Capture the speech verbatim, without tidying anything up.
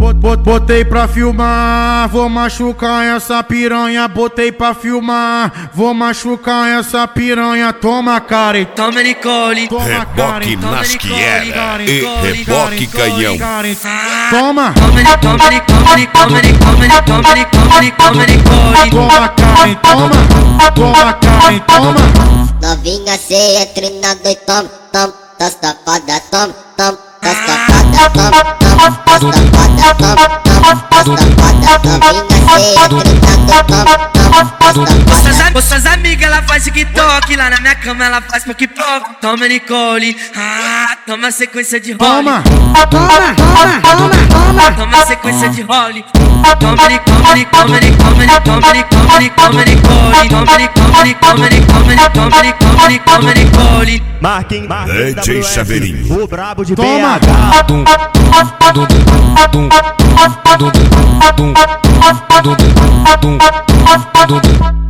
Botei pra filmar, vou machucar essa piranha. Botei pra filmar, vou machucar essa piranha. Toma, Karen, toma Nicole, reboque Nasquiera e reboque Canhão. Toma, toma Nicole, toma Nicole, toma Nicole, toma Nicole, toma, Karen, toma, toma, Karen, toma. Novinha, cê entra na dois, toma, toma, tá safada, toma, toma, tá safada, toma, toma, tá safada, toma, toma, tá safada, novinha, cê entra na dois, toma, toma, tá safada. Com suas amigas ela faz TikTok, lá na minha cama ela faz poc-poc. Toma Nicole, ah, toma sequência de role. Toma, toma, toma, toma, toma. Toma sequência de role. Toma Nicole, toma Nicole, toma Nicole, toma Nicole, toma Nicole, toma Nicole, toma Nicole, toma Nicole. Marquinhos, D J Chaveirinho, o brabo de toma. B H.